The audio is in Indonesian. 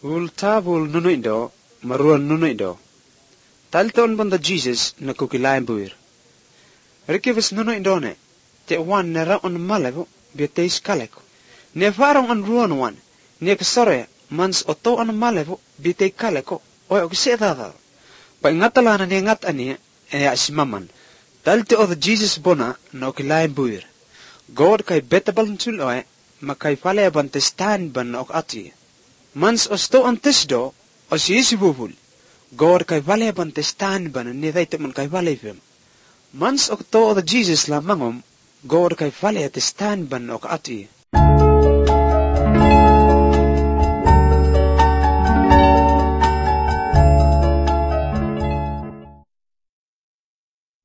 Ul tabul nuno indo, maruan nuno indo. Talton banda Jesus na kukilayan buir. Rikibis nuno indone, te wan nera on malevo, bieteis kaleko. Ne farong an ruan wan, ne kasore, mans oto an malevo, bietei kaleko, oy oksetadal. Pa ingatalana ne ngat ania, asimaman. Talte of Jesus bona na kukilayan buir. God kay betabal ntul oy, makay fale abantestan ban na ok ati. Mans osto antisdo, o si bubul. God kay vale abantestan ban ni dayte man kay vale fem. Mans okto o Jesus la mangom, God kay vale atestan ban ok ati.